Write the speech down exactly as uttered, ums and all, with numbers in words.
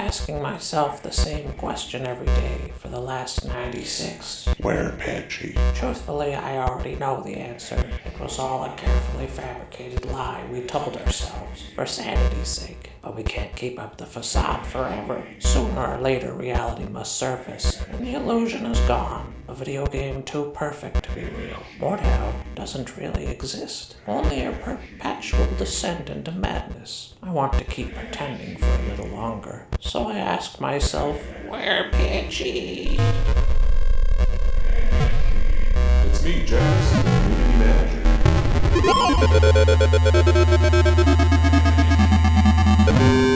asking myself the same question every day for the last ninety-six. Where, Patchy? Truthfully, I already know the answer. It was all a carefully fabricated lie we told ourselves for sanity's sake. But we can't keep up the facade forever. Sooner or later, reality must surface, and the illusion is gone. A video game too perfect to be real. Mordhau doesn't really exist. Only a perpetual descent into madness. I want to keep pretending for a little longer. So I ask myself, where Patchy? It's me, Jax, community manager.